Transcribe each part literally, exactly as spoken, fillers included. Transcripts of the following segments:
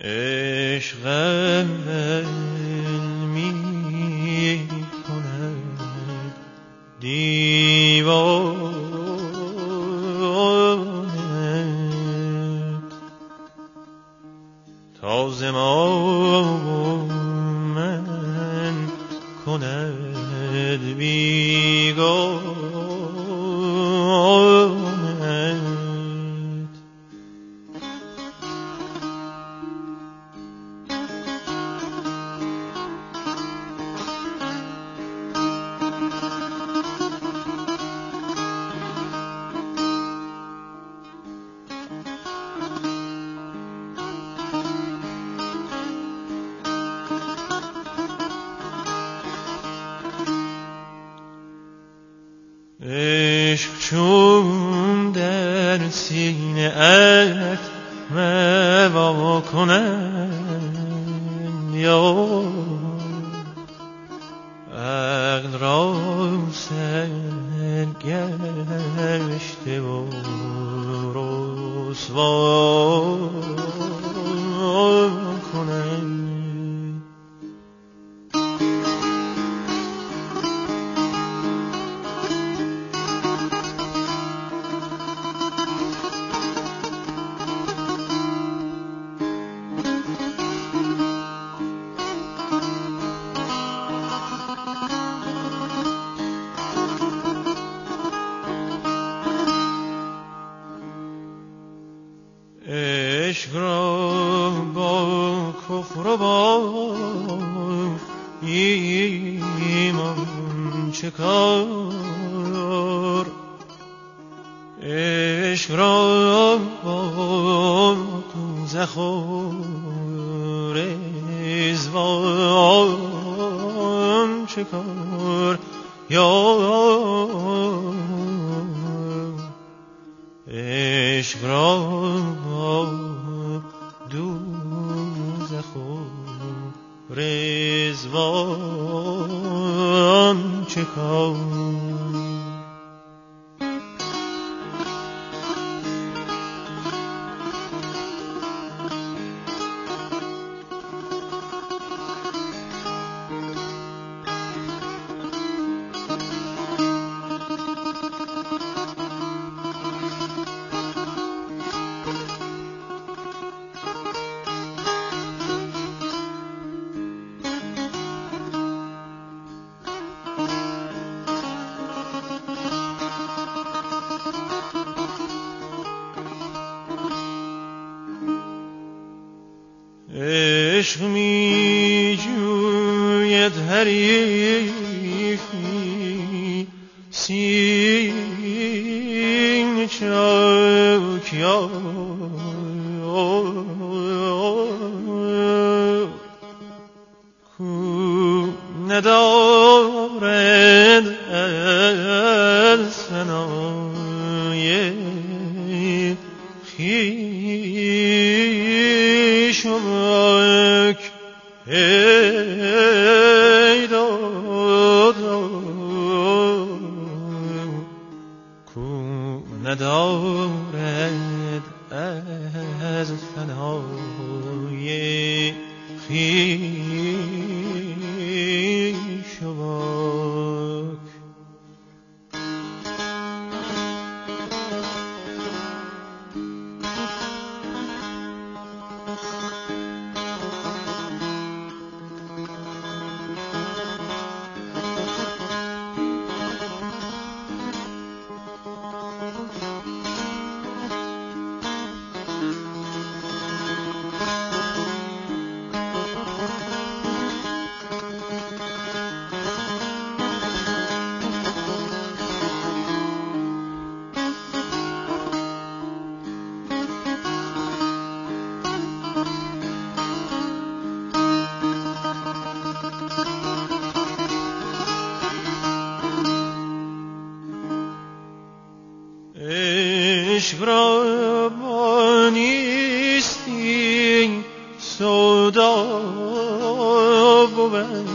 عشقم می کند دیوانه، تا زمان من کند بیگانه. عشق چون در سینه ات موا کنم، یا عقل را سرگشته و رسوا کنم. عشق را با کفر و با ایمان چه کار، عشق را با دوزخ و رضوان چه کار، یا عشق را با دوزخ و رضوان چه کار. عشق می جوید حریفی سینه چاک، یا کو ندارد از ثنای خویش و باک ای دادا، کو ندارد از فنای خویش و باک. عشق را با نیستی سودا بود،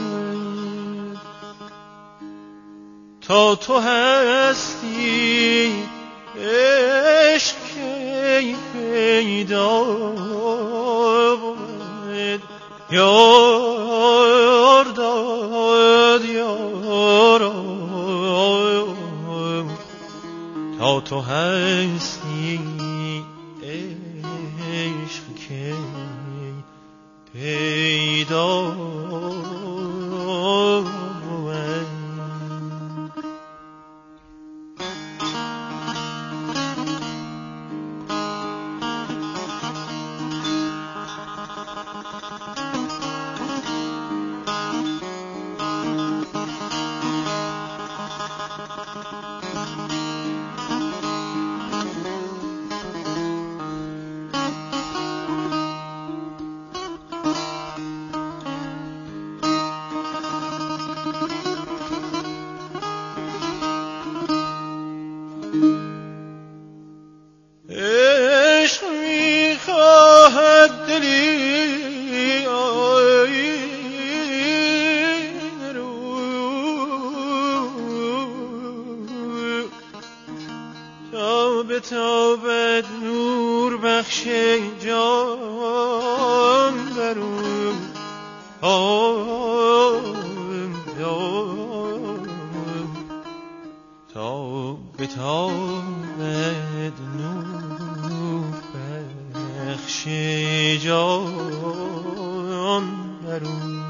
تا تو هستی عشق کی پیدا بود. یار داد یارم تا تو هستی عشق که پیدا عشق میخواهد دلی رو تا به تابد نور بخش جان برو تا به تابد نور بخش جان برو